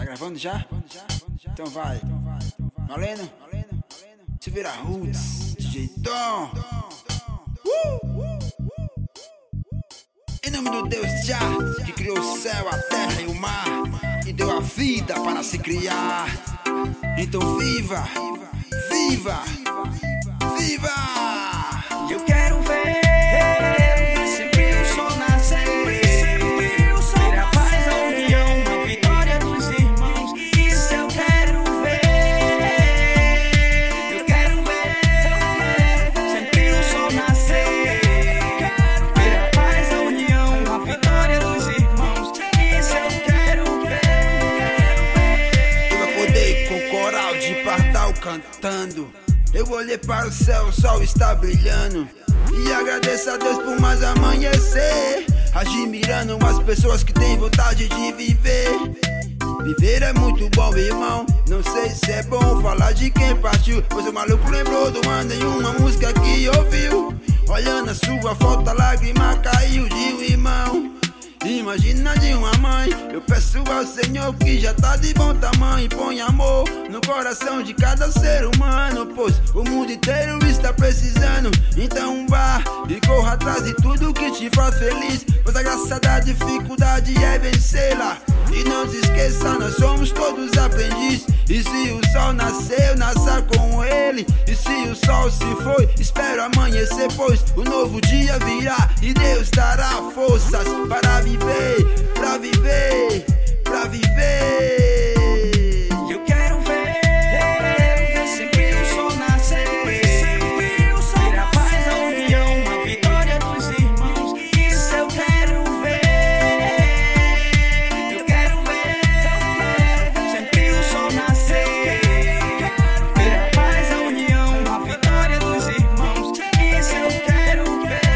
Tá gravando já? Então vai. Valendo? Se vira roots, DJ Tom. Em nome do Deus Já, que criou o céu, a terra e o mar, e deu a vida para se criar. Então viva, viva, viva! Eu quero ver sempre o sol nascer, ver a paz, a união, a vitória dos irmãos. Isso eu quero ver. Eu quero ver sempre o sol nascer, ver a paz, a união, a vitória dos irmãos. Isso eu quero ver. Eu acordei com o coral de pardal cantando. Eu olhei para o céu, o sol está brilhando. E agradeço a Deus por mais amanhecer, admirando as pessoas que têm vontade de viver. Viver é muito bom, irmão. Não sei se é bom falar de quem partiu, pois o maluco lembrou do mano em uma música que ouviu. Olhando a sua foto, a lágrima caiu de um irmão. Imagina de uma mãe. Eu peço ao Senhor que já tá de bom tamanho, põe amor no coração de cada ser humano, pois o mundo inteiro está precisando. Então vá e corra atrás de tudo que te faz feliz, pois a graça da dificuldade é vencê-la. E não se esqueça, nós somos todos aprendizes. E se o sol nasceu, nasça com ele. E se o sol se foi, espero amanhecer, pois o novo dia virá e Deus dará forças para viver, pra viver, pra viver. Eu quero ver sempre o sol nascer, ver a paz, a união, a vitória dos irmãos. Isso eu quero ver. Eu quero ver sempre o sol nascer, ver a paz, a união, a vitória dos irmãos. Isso eu quero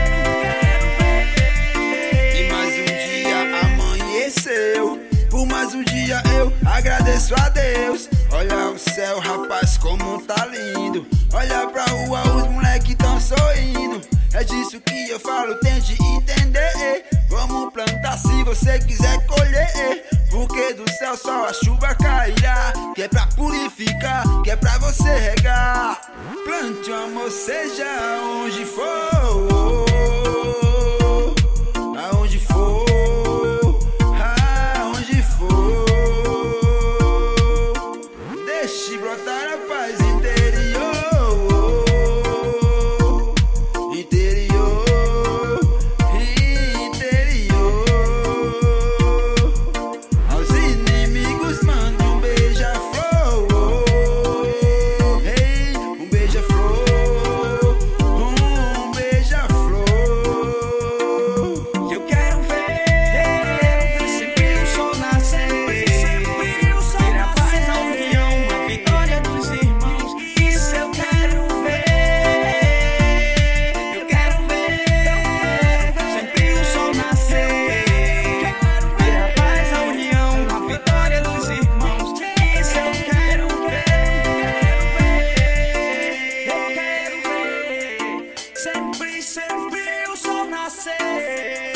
ver. E mais um dia amanheceu, por mais um dia eu agradeço a Deus. Olha o céu, rapaz, como tá lindo. Olha pra rua, os moleque tão sorrindo. É disso que eu falo, tente entender. Vamos plantar se você quiser colher, porque do céu só a chuva cairá, que é pra purificar, que é pra você regar. Plante o amor, seja onde for, aonde for, aonde for. Deixe brotar a paz interior, interior, interior. Aos inimigos manda um beija-flor, hey, um beija-flor, um beija-flor. Eu quero ver sempre o sol nascer, ver a paz, a união, a vitória dos irmãos. Isso eu quero ver. Eu quero ver sempre o sol nascer, ver a paz, a união, a vitória dos irmãos. Isso eu quero ver. Eu quero ver sempre o sol nascer.